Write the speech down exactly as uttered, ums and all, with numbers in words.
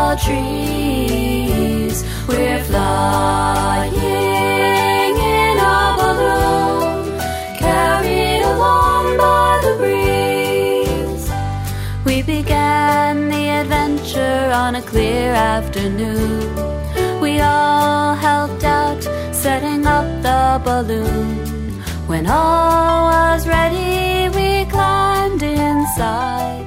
the trees. We're flying in a balloon, carried along by the breeze. We began the adventure on a clear afternoon. We all helped out setting up the balloon. When all was ready, we climbed inside.